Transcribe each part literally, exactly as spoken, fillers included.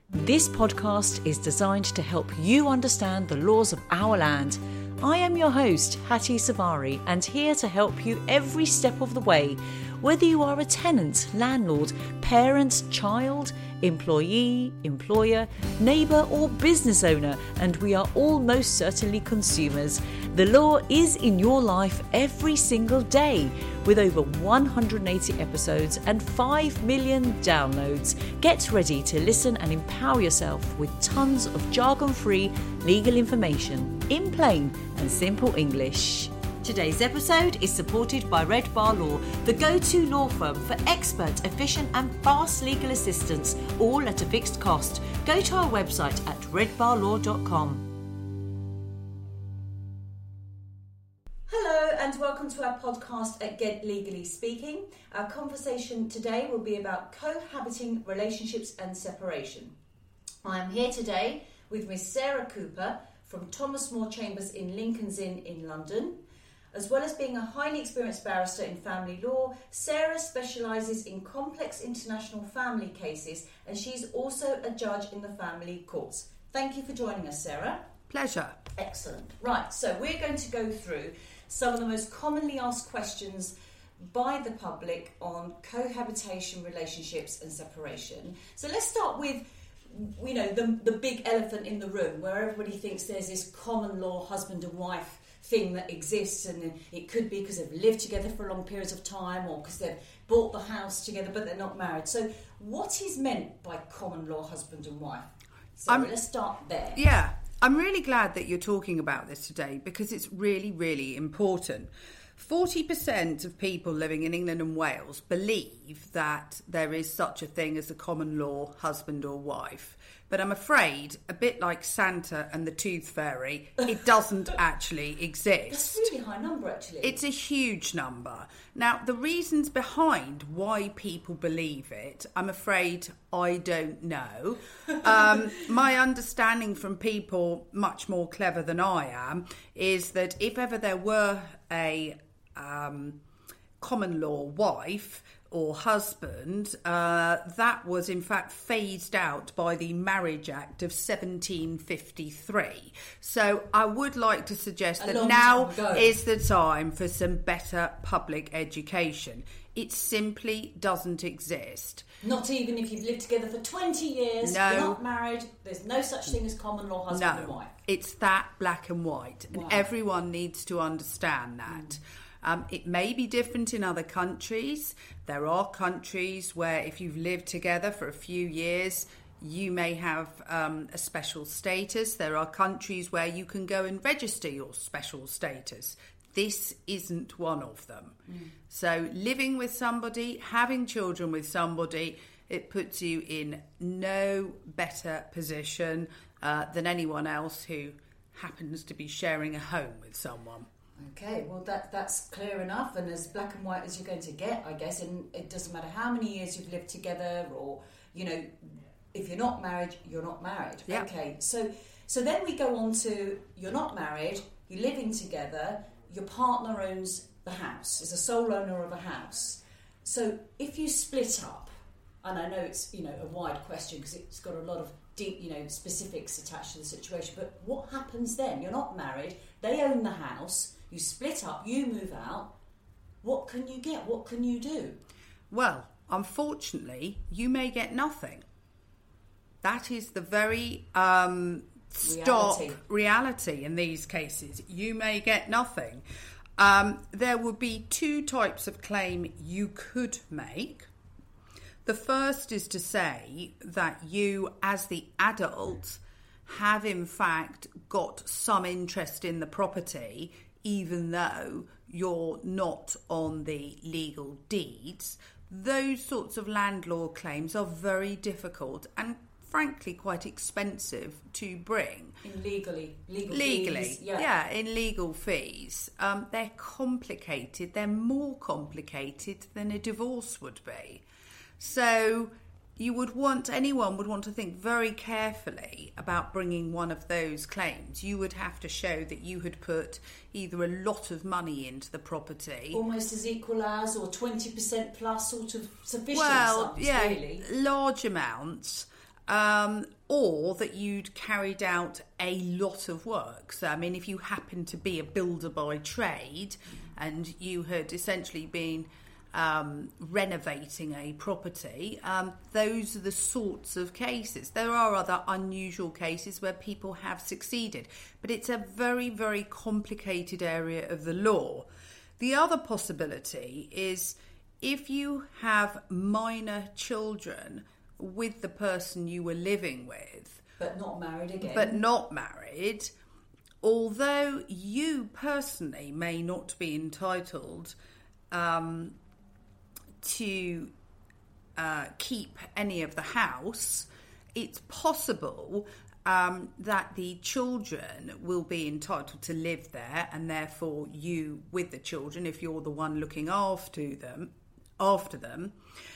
This podcast is designed to help you understand the laws of our land. I am your host, Hattie Savari, and here to help you every step of the way. Whether you are a tenant, landlord, parent, child, employee, employer, neighbour or business owner, and we are all most certainly consumers. The law is in your life every single day. With over one hundred eighty episodes and five million downloads, get ready to listen and empower yourself with tons of jargon-free legal information in plain and simple English. Today's episode is supported by Red Bar Law, the go-to law firm for expert, efficient and fast legal assistance, all at a fixed cost. Go to our website at red bar law dot com. Hello and welcome to our podcast at Get Legally Speaking. Our conversation today will be about cohabiting relationships and separation. I am here today with Miss Sarah Cooper from Thomas More Chambers in Lincoln's Inn in London. As well as being a highly experienced barrister in family law, Sarah specialises in complex international family cases and she's also a judge in the family courts. Thank you for joining us, Sarah. Pleasure. Excellent. Right, so we're going to go through some of the most commonly asked questions by the public on cohabitation, relationships and separation. So let's start with, you know, the, the big elephant in the room where everybody thinks there's this common law husband and wife thing that exists, and it could be because they've lived together for long periods of time or because they've bought the house together but they're not married. So what is meant by common law husband and wife? So um, let's start there. Yeah, I'm really glad that you're talking about this today because it's really, really important. forty percent of people living in England and Wales believe that there is such a thing as a common law husband or wife. But I'm afraid, a bit like Santa and the Tooth Fairy, it doesn't actually exist. That's a really high number, actually. It's a huge number. Now, the reasons behind why people believe it, I'm afraid I don't know. Um, my understanding from people much more clever than I am is that if ever there were a um, common law wife or husband, uh, that was in fact phased out by the Marriage Act of seventeen fifty-three. So I would like to suggest that now is the time for some better public education. It simply doesn't exist. Not even if you've lived together for twenty years, no. You're not married, there's no such thing as common law husband no. and wife. It's that black and white, wow. and everyone needs to understand that. Mm. Um, it may be different in other countries. There are countries where if you've lived together for a few years, you may have um, a special status. There are countries where you can go and register your special status. This isn't one of them. Mm. So living with somebody, having children with somebody, it puts you in no better position uh, than anyone else who happens to be sharing a home with someone. Okay, well that that's clear enough and as black and white as you're going to get, I guess, and it doesn't matter how many years you've lived together or, you know, if you're not married, you're not married. Yeah. Okay, so so then we go on to you're not married, you're living together, your partner owns the house, is a sole owner of a house. So if you split up, and I know it's, you know, a wide question because it's got a lot of deep, you know, specifics attached to the situation, but what happens then? You're not married, they own the house, you split up, you move out. What can you get? What can you do? Well, unfortunately, you may get nothing. That is the very um, stock reality. reality in these cases. You may get nothing. Um, there would be two types of claim you could make. The first is to say that you, as the adult, have in fact got some interest in the property, even though you're not on the legal deeds. Those sorts of landlord claims are very difficult and frankly quite expensive to bring. In legally, legal legally, fees, yeah. yeah, in legal fees. Um, they're complicated. They're more complicated than a divorce would be. So you would want, anyone would want to think very carefully about bringing one of those claims. You would have to show that you had put either a lot of money into the property. Almost as equal as, or twenty percent plus, sort of sufficient well, sums, yeah, really. large amounts. Um, or that you'd carried out a lot of work. So, I mean, if you happen to be a builder by trade and you had essentially been um, renovating a property, um, those are the sorts of cases. There are other unusual cases where people have succeeded, but it's a very, very complicated area of the law. The other possibility is if you have minor children with the person you were living with, but not married again, but not married, although you personally may not be entitled um, to uh, keep any of the house, it's possible um, that the children will be entitled to live there, and therefore you with the children, if you're the one looking after them, after them.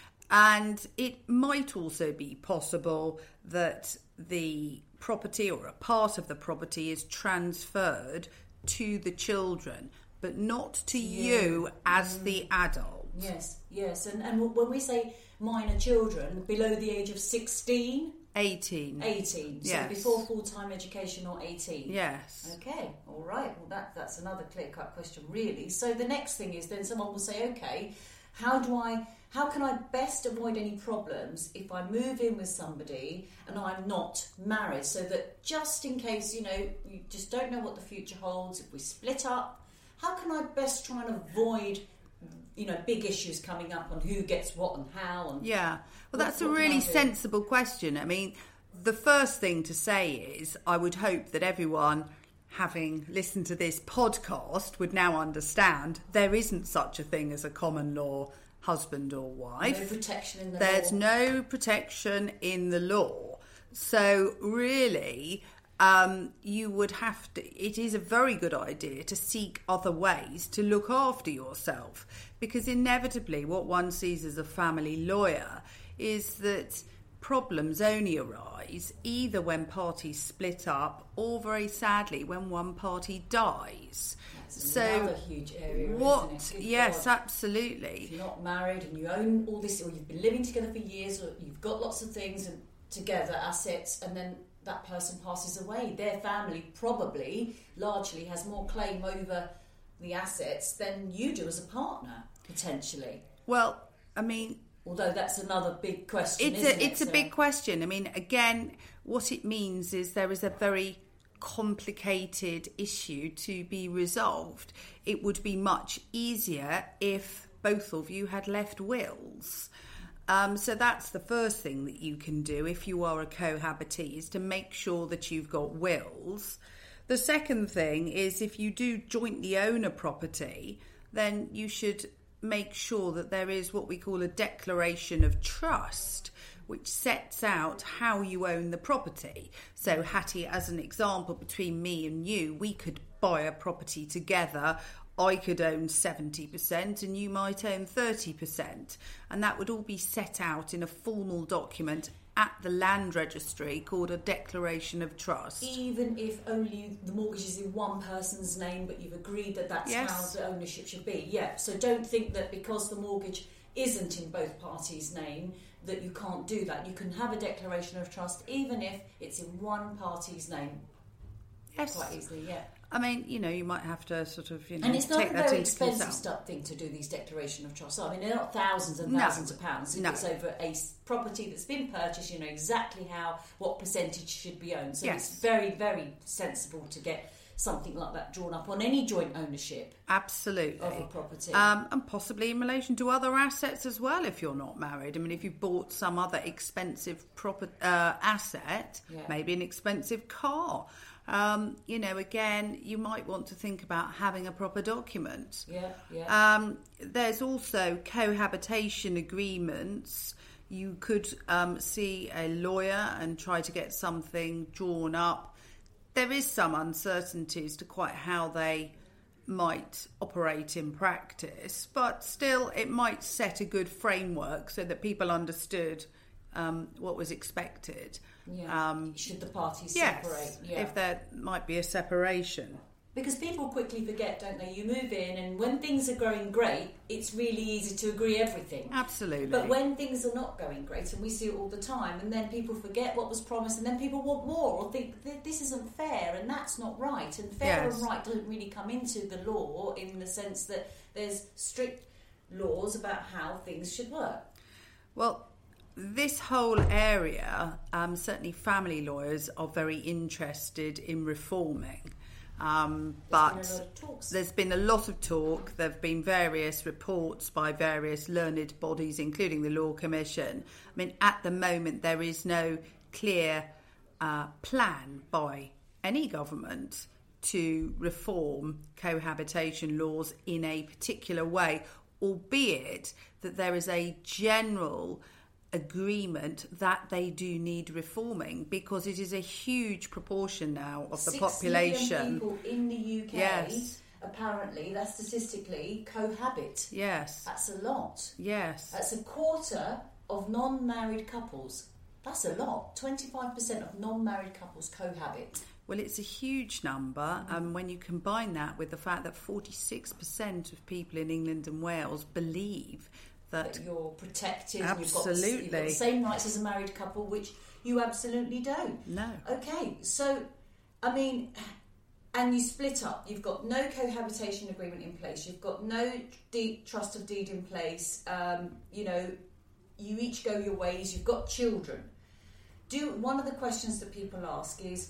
And it might also be possible that the property or a part of the property is transferred to the children, but not to yeah. you as mm. the adult. Yes, yes. And, and when we say minor children, below the age of sixteen? eighteen. eighteen. So yes. before full-time education or eighteen? Yes. Okay, all right. Well, that, that's another clear-cut question, really. So the next thing is then someone will say, okay, how do I... How can I best avoid any problems if I move in with somebody and I'm not married? So that just in case, you know, you just don't know what the future holds, if we split up, how can I best try and avoid, you know, big issues coming up on who gets what and how? And yeah, well, that's what, a really sensible question. I mean, the first thing to say is I would hope that everyone, having listened to this podcast, would now understand there isn't such a thing as a common law husband or wife. No protection in the There's law. no protection in the law. So really, um, you would have to, it is a very good idea to seek other ways to look after yourself, because inevitably what one sees as a family lawyer is that problems only arise either when parties split up or, very sadly, when one party dies. That's so another huge area, what isn't it? yes God. Absolutely. If you're not married and you own all this, or you've been living together for years, or you've got lots of things and together, assets, and then that person passes away, their family probably largely has more claim over the assets than you do as a partner, potentially. Well, I mean, although that's another big question, it's isn't a, it? It's a so. big question. I mean, again, what it means is there is a very complicated issue to be resolved. It would be much easier if both of you had left wills. Um, so that's the first thing that you can do if you are a cohabitee, is to make sure that you've got wills. The second thing is, if you do jointly own a property, then you should make sure that there is what we call a declaration of trust, which sets out how you own the property. So, Hattie, as an example, between me and you, we could buy a property together. I could own seventy percent and you might own thirty percent. And that would all be set out in a formal document at the land registry called a declaration of trust. Even if only the mortgage is in one person's name, but you've agreed that that's yes. how the ownership should be. Yeah, so don't think that because the mortgage isn't in both parties' name that you can't do that. You can have a declaration of trust even if it's in one party's name. Yes. Quite easily, yeah. I mean, you know, you might have to sort of, you know, and it's not take a that very into expensive account. stuff thing to do these declaration of trusts. I mean, they're not thousands and No. thousands of pounds. If No. it's over a property that's been purchased, you know exactly how, what percentage should be owned. So Yes. it's very, very sensible to get something like that drawn up on any joint ownership Absolutely. of a property. Um, and possibly in relation to other assets as well if you're not married. I mean, if you've bought some other expensive proper, uh, asset, Yeah. maybe an expensive car, um, you know, again, you might want to think about having a proper document. Yeah, yeah. Um, there's also cohabitation agreements. You could um, see a lawyer and try to get something drawn up. There is some uncertainty as to quite how they might operate in practice, but still it might set a good framework so that people understood um, what was expected. Yeah. Um, Should the parties yes, separate? Yeah. if there might be a separation. Because people quickly forget, don't they? You move in, and when things are going great, it's really easy to agree everything. Absolutely. But when things are not going great, and we see it all the time, and then people forget what was promised, and then people want more, or think this isn't fair, and that's not right. And fair yes. and right doesn't really come into the law in the sense that there's strict laws about how things should work. Well, this whole area, um, certainly family lawyers are very interested in reforming. Um, but there's been, there's been a lot of talk. There have been various reports by various learned bodies, including the Law Commission. I mean, at the moment, there is no clear uh, plan by any government to reform cohabitation laws in a particular way, albeit that there is a general agreement that they do need reforming, because it is a huge proportion now of the Six population. Million people in the U K, yes. apparently, that's statistically, cohabit. Yes. That's a lot. Yes. That's a quarter of non-married couples. That's a lot. twenty-five percent of non-married couples cohabit. Well, it's a huge number, and um, when you combine that with the fact that forty-six percent of people in England and Wales believe that, that you're protected, absolutely. You've got, you've got the same rights as a married couple, which you absolutely don't. No. Okay, so, I mean, and you split up. You've got no cohabitation agreement in place. You've got no deed, trust of deed in place. Um, you know, you each go your ways. You've got children. Do one of the questions that people ask is,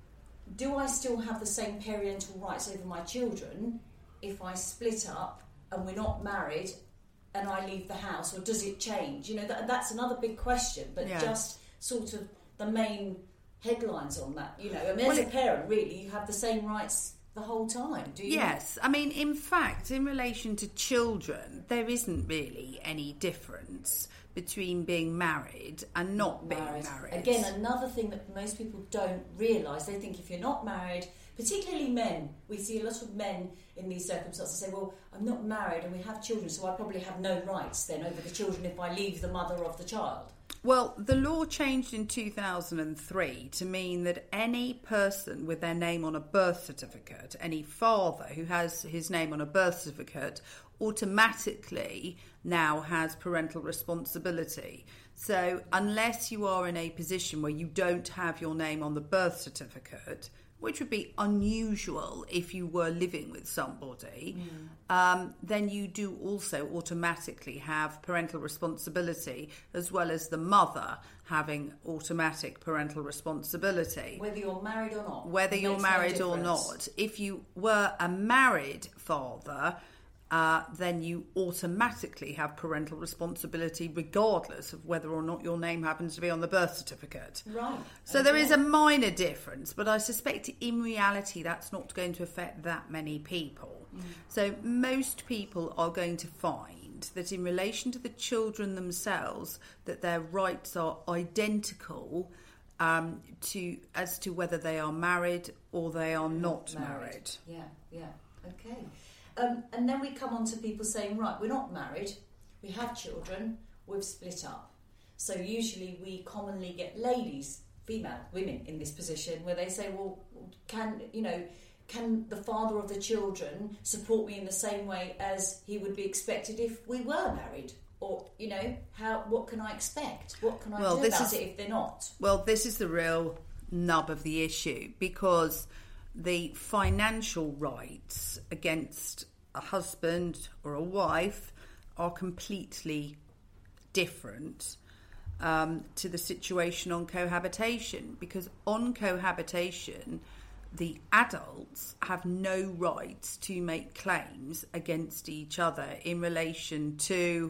do I still have the same parental rights over my children if I split up and we're not married and I leave the house, or does it change? You know, that, that's another big question, but yeah. just sort of the main headlines on that. You know, I mean, well, as a it, parent, really, you have the same rights the whole time, do you? Yes. I mean, in fact, in relation to children, there isn't really any difference between being married and not, not being married. married. Again, another thing that most people don't realise, they think if you're not married, particularly men, we see a lot of men in these circumstances say, well, I'm not married and we have children, so I probably have no rights then over the children if I leave the mother of the child. Well, the law changed in two thousand three to mean that any person with their name on a birth certificate, any father who has his name on a birth certificate, automatically now has parental responsibility. So unless you are in a position where you don't have your name on the birth certificate, which would be unusual if you were living with somebody, mm. um, then you do also automatically have parental responsibility, as well as the mother having automatic parental responsibility. Whether you're married or not. Whether you're married no or not. If you were a married father, uh, then you automatically have parental responsibility regardless of whether or not your name happens to be on the birth certificate. Right. So okay. There is a minor difference, but I suspect in reality that's not going to affect that many people. Mm. So most people are going to find that in relation to the children themselves, that their rights are identical um, to as to whether they are married or they are not, not married. married. Yeah, yeah, okay. Um, and then we come on to people saying, right, we're not married, we have children, we've split up. So usually we commonly get ladies, female, women in this position where they say, well, can, you know, can the father of the children support me in the same way as he would be expected if we were married? Or, you know, how? What can I expect? What can I well, do about is, it if they're not? Well, this is the real nub of the issue, because the financial rights against a husband or a wife are completely different um, to the situation on cohabitation, because on cohabitation the adults have no rights to make claims against each other in relation to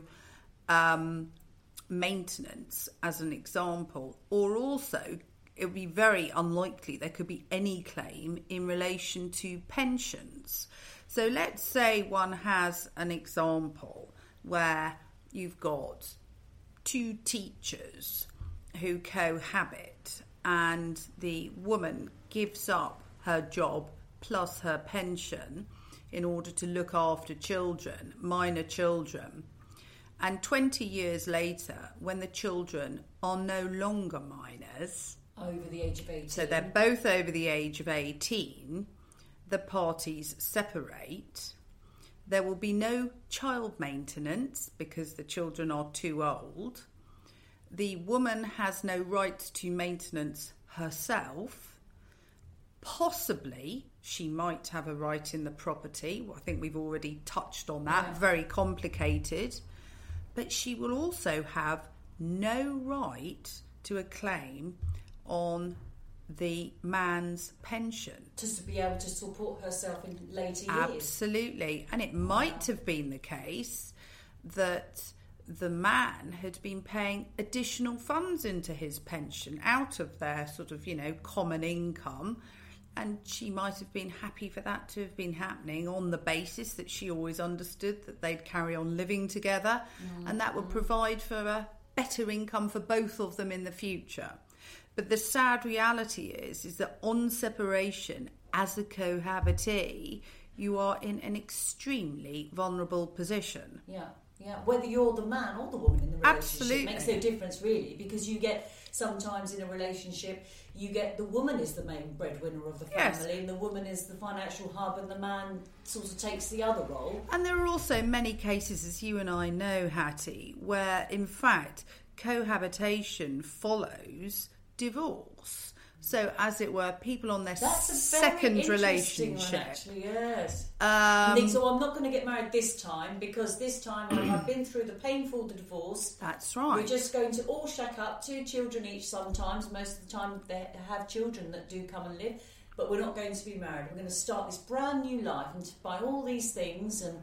um, maintenance, as an example, or also it would be very unlikely there could be any claim in relation to pensions. So let's say one has an example where you've got two teachers who cohabit and the woman gives up her job plus her pension in order to look after children, minor children. And twenty years later, when the children are no longer minors, over the age of eighteen. So they're both over the age of eighteen. the parties separate, there will be no child maintenance because the children are too old. The woman has no right to maintenance herself. Possibly she might have a right in the property. Well, I think we've already touched on that. Yeah. Very complicated. But she will also have no right to a claim on the man's pension. Just to be able to support herself in later years. Absolutely. And it might have been the case that the man had been paying additional funds into his pension out of their sort of, you know, common income. And she might have been happy for that to have been happening on the basis that she always understood that they'd carry on living together, mm. and that would provide for a better income for both of them in the future. But the sad reality is, is that on separation, as a cohabitee, you are in an extremely vulnerable position. Yeah, yeah. Whether you're the man or the woman in the relationship, absolutely, makes no difference really, because you get sometimes in a relationship, you get the woman is the main breadwinner of the family, yes. and the woman is the financial hub, and the man sort of takes the other role. And there are also many cases, as you and I know, Hattie, where in fact cohabitation follows divorce. So, as it were, people on their That's a second very relationship. One, actually, yes. Um, think, so I'm not going to get married this time because this time I've been through the painful divorce. That's right. We're just going to all shack up, two children each sometimes. Most of the time they have children that do come and live, but we're not going to be married. We're going to start this brand new life and buy all these things and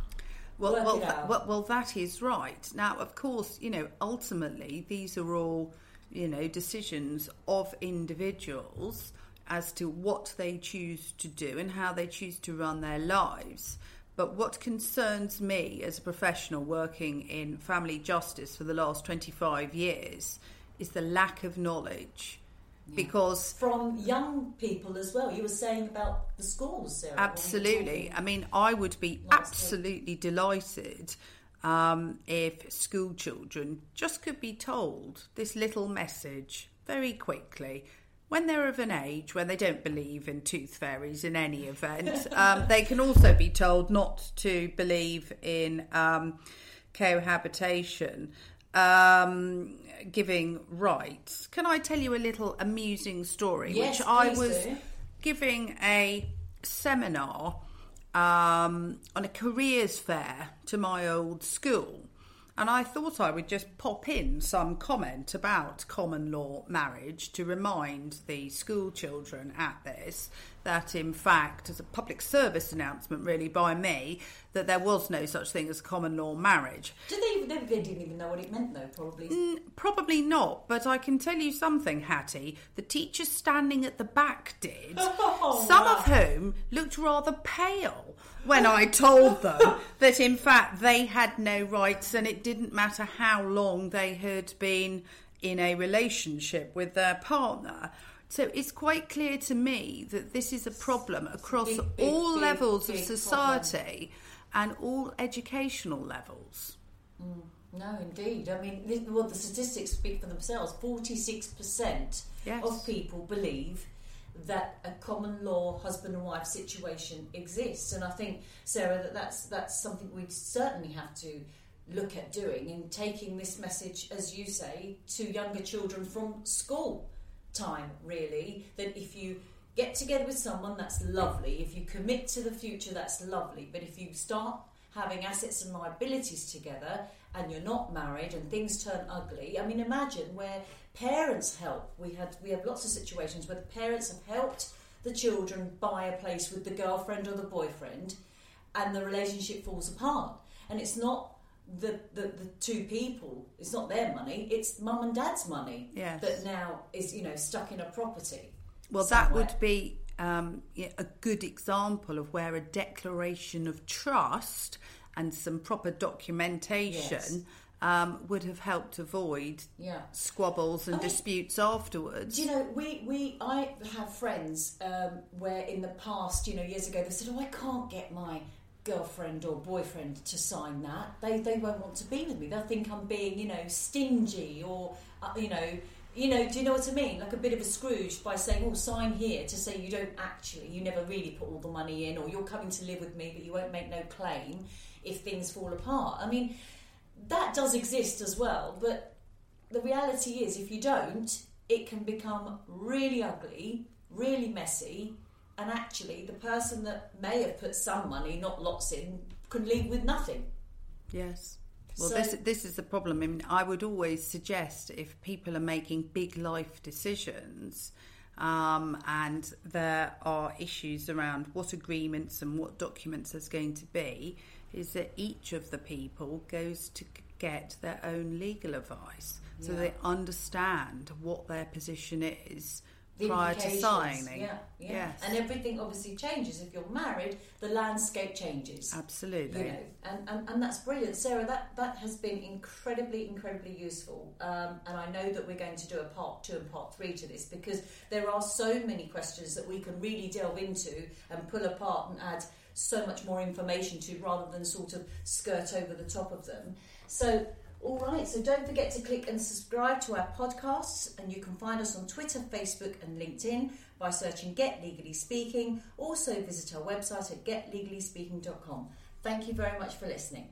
well, work well, it out. Well, well, that is right. Now, of course, you know, ultimately these are all, you know, decisions of individuals as to what they choose to do and how they choose to run their lives. But what concerns me as a professional working in family justice for the last twenty-five years is the lack of knowledge. Yeah. Because from young people as well. You were saying about the schools, Sarah. Absolutely. I mean, I would be absolutely week. delighted Um, if school children just could be told this little message very quickly when they're of an age when they don't believe in tooth fairies in any event. um, they can also be told not to believe in um, cohabitation, um, giving rights. Can I tell you a little amusing story? Yes, which I was do. giving a seminar Um, on a careers fair to my old school, and I thought I would just pop in some comment about common law marriage to remind the school children at this that in fact, as a public service announcement really by me, that there was no such thing as common law marriage. Did they, they, they didn't even know what it meant though, probably? Mm, probably not, but I can tell you something, Hattie. The teachers standing at the back did, oh, some wow. of whom looked rather pale when I told them that in fact they had no rights and it didn't matter how long they had been in a relationship with their partner. So it's quite clear to me that this is a problem across big, big, all big, levels big of society problem. And all educational levels. Mm, no, indeed. I mean, well, the statistics speak for themselves. forty-six percent yes. of people believe that a common law husband and wife situation exists. And I think, Sarah, that that's, that's something we certainly have to look at doing in taking this message, as you say, to younger children from school time, really, that if you get together with someone, that's lovely. If you commit to the future, that's lovely. But if you start having assets and liabilities together and you're not married and things turn ugly, I mean, imagine where parents help. We had we have lots of situations where the parents have helped the children buy a place with the girlfriend or the boyfriend and the relationship falls apart. And it's not The, the the two people, it's not their money, it's mum and dad's money yes. that now is, you know, stuck in a property. Well, somewhere. That would be um, yeah, a good example of where a declaration of trust and some proper documentation yes. um, would have helped avoid yeah. squabbles and I, disputes afterwards. Do you know, we, we I have friends um, where in the past, you know, years ago, they said, oh, I can't get my girlfriend or boyfriend to sign that. They they won't want to be with me. They'll think I'm being, you know, stingy or, uh, you know, You know, do you know what I mean? Like a bit of a Scrooge by saying, oh, sign here to say you don't actually, you never really put all the money in, or you're coming to live with me, but you won't make no claim if things fall apart. I mean, that does exist as well, but the reality is if you don't, it can become really ugly, really messy, and actually the person that may have put some money, not lots in, can leave with nothing. Yes. Well, so, this this is the problem. I mean, I would always suggest if people are making big life decisions um, and there are issues around what agreements and what documents there's going to be, is that each of the people goes to get their own legal advice so yeah. they understand what their position is the prior to signing. Yeah, yeah. Yes. And everything obviously changes. If you're married, the landscape changes. Absolutely. You know, and, and, and that's brilliant. Sarah, that, that has been incredibly, incredibly useful. Um, and I know that we're going to do a part two and part three to this, because there are so many questions that we can really delve into and pull apart and add so much more information to, rather than sort of skirt over the top of them. So, all right, so don't forget to click and subscribe to our podcasts, and you can find us on Twitter, Facebook and LinkedIn by searching Get Legally Speaking. Also visit our website at get legally speaking dot com. Thank you very much for listening.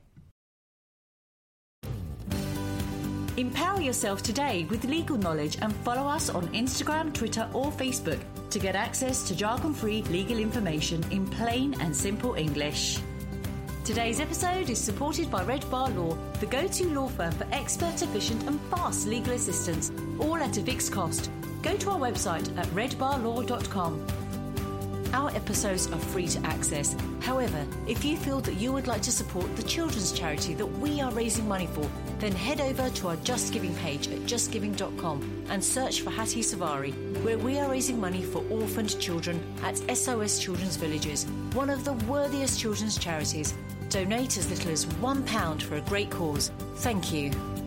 Empower yourself today with legal knowledge and follow us on Instagram, Twitter or Facebook to get access to jargon-free legal information in plain and simple English. Today's episode is supported by Red Bar Law, the go-to law firm for expert, efficient and fast legal assistance, all at a fixed cost. Go to our website at red bar law dot com. Our episodes are free to access. However, if you feel that you would like to support the children's charity that we are raising money for, then head over to our Just Giving page at just giving dot com and search for Hattie Savari, where we are raising money for orphaned children at S O S Children's Villages, one of the worthiest children's charities. Donate as little as one pound for a great cause. Thank you.